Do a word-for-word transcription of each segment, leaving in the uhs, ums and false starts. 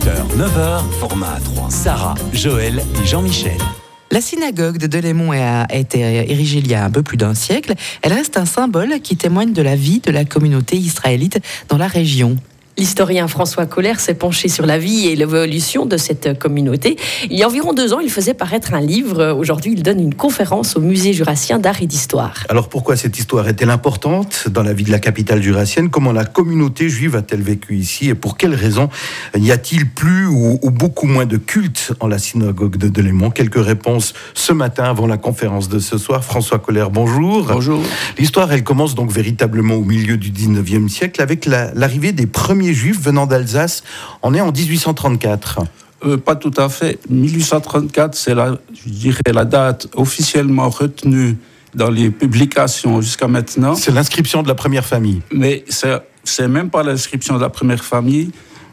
huit heures, neuf heures, format A trois. Sarah, Joël et Jean-Michel. La synagogue de Delémont a été érigée il y a un peu plus d'un siècle. Elle reste un symbole qui témoigne de la vie de la communauté israélite dans la région. L'historien François Kohler s'est penché sur la vie et l'évolution de cette communauté. Il y a environ deux ans, il faisait paraître un livre. Aujourd'hui, il donne une conférence au musée jurassien d'art et d'histoire. Alors pourquoi cette histoire est-elle importante dans la vie de la capitale jurassienne ? Comment la communauté juive a-t-elle vécu ici ? Et pour quelles raisons y a-t-il plus ou, ou beaucoup moins de culte en la synagogue de Delémont ? Quelques réponses ce matin avant la conférence de ce soir. François Kohler, bonjour. Bonjour. L'histoire, elle commence donc véritablement au milieu du dix-neuvième siècle avec la, l'arrivée des premiers Juifs venant d'Alsace. On est en dix-huit cent trente-quatre. Euh, pas tout à fait. mille huit cent trente-quatre, c'est la, je dirais, la date officiellement retenue dans les publications jusqu'à maintenant. C'est l'inscription de la première famille. Mais c'est, c'est même pas l'inscription de la première famille.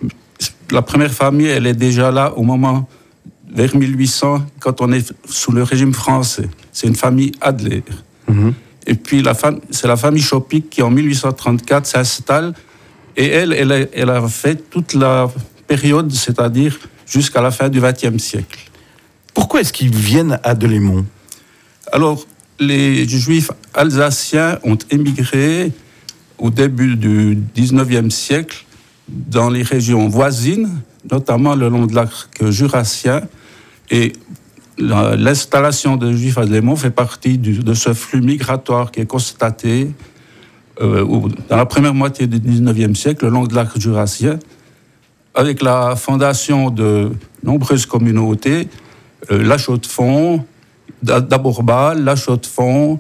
La première famille, elle est déjà là au moment, vers mille huit cents, quand on est sous le régime français. C'est une famille Adler. Mm-hmm. Et puis, la fam- c'est la famille Chopic qui, en mille huit cent trente-quatre, s'installe. Et elle, elle a, elle a fait toute la période, c'est-à-dire jusqu'à la fin du vingtième siècle. Pourquoi est-ce qu'ils viennent à Delémont ? Alors, les Juifs alsaciens ont émigré au début du dix-neuvième siècle dans les régions voisines, notamment le long de l'arc jurassien. Et la, l'installation des Juifs à Delémont fait partie du, de ce flux migratoire qui est constaté Euh, dans la première moitié du dix-neuvième siècle, le long de l'arc jurassien, avec la fondation de nombreuses communautés, euh, La Chaux-de-Fonds, d'abord Bâle, La Chaux-de-Fonds,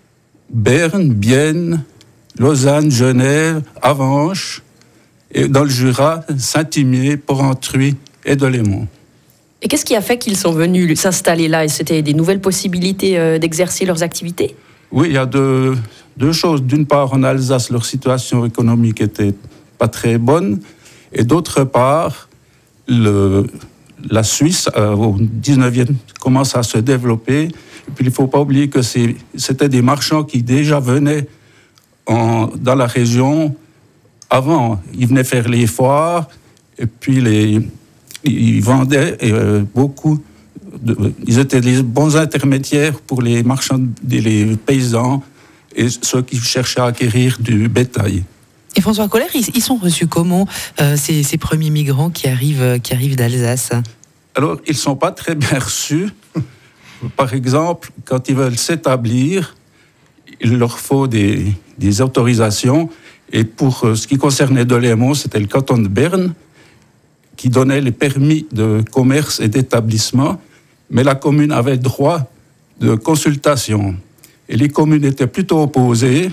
Berne, Bienne, Lausanne, Genève, Avenches, et dans le Jura, Saint-Imier, Porrentruy et Delémont. Et qu'est-ce qui a fait qu'ils sont venus s'installer là ? Et c'était des nouvelles possibilités euh, d'exercer leurs activités ? Oui, il y a deux, deux choses. D'une part, en Alsace, leur situation économique était pas très bonne. Et d'autre part, le, la Suisse, euh, au dix-neuvième, commence à se développer. Et puis, il ne faut pas oublier que c'est, c'était des marchands qui déjà venaient en, dans la région avant. Ils venaient faire les foires et puis les, ils vendaient euh, beaucoup. De, ils étaient les bons intermédiaires pour les marchands, les paysans et ceux qui cherchaient à acquérir du bétail. Et François Kohler, ils, ils sont reçus comment, euh, ces, ces premiers migrants qui arrivent, qui arrivent d'Alsace ? Alors, ils ne sont pas très bien reçus. Par exemple, quand ils veulent s'établir, il leur faut des, des autorisations. Et pour euh, ce qui concernait Delémont, c'était le canton de Berne qui donnait les permis de commerce et d'établissement. Mais la commune avait droit de consultation. Et les communes étaient plutôt opposées,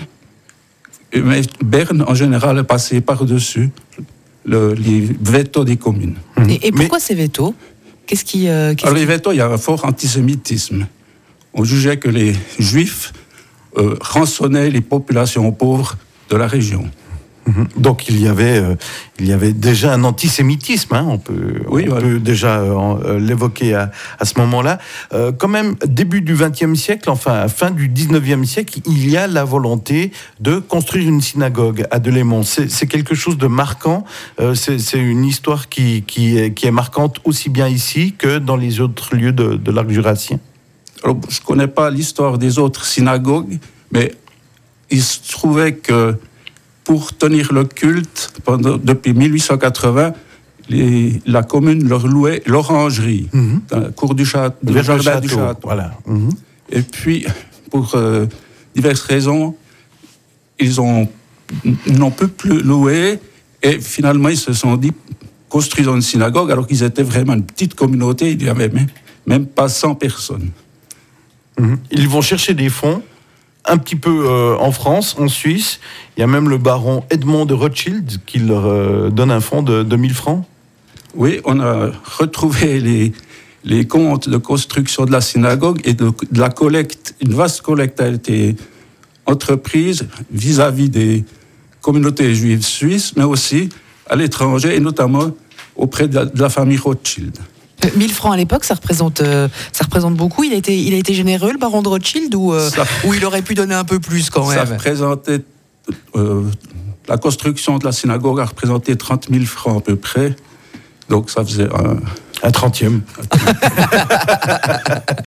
mais Berne, en général, est passé par-dessus le, les vétos des communes. Et, et pourquoi mais... ces vétos ? Qu'est-ce qui, euh, qu'est-ce Alors, qui... les vétos, il y a un fort antisémitisme. On jugeait que les Juifs euh, rançonnaient les populations pauvres de la région. Donc il y avait, euh, il y avait déjà un antisémitisme, hein, on peut, oui, on voilà. peut déjà euh, l'évoquer à, à ce moment-là. Euh, quand même, début du vingtième siècle, enfin fin du dix-neuvième siècle, il y a la volonté de construire une synagogue à Delémont. C'est, c'est quelque chose de marquant, euh, c'est, c'est une histoire qui, qui, est, qui est marquante aussi bien ici que dans les autres lieux de, de l'arc jurassien. Alors, je ne connais pas l'histoire des autres synagogues, mais il se trouvait que pour tenir le culte, pendant, depuis mille huit cent quatre-vingts, les, la commune leur louait l'orangerie, mm-hmm. dans la cour du château, le jardin château, du château. Voilà. Mm-hmm. Et puis, pour euh, diverses raisons, ils, ont, ils n'ont pu plus louer, et finalement, ils se sont dit, construisons une synagogue, alors qu'ils étaient vraiment une petite communauté, il n'y avait même, même pas cent personnes. Mm-hmm. Ils vont chercher des fonds, un petit peu euh, en France, en Suisse. Il y a même le baron Edmond de Rothschild qui leur euh, donne un fonds de, de mille francs. Oui, on a retrouvé les, les comptes de construction de la synagogue et de, de la collecte. Une vaste collecte a été entreprise vis-à-vis des communautés juives suisses, mais aussi à l'étranger, et notamment auprès de la, de la famille Rothschild. Euh, mille francs à l'époque, ça représente, euh, ça représente beaucoup. Il a été, il a été généreux, le baron de Rothschild, ou, euh, ça, ou il aurait pu donner un peu plus quand même ? Ça représentait, euh, la construction de la synagogue a représenté trente mille francs à peu près. Donc ça faisait un... Un trentième.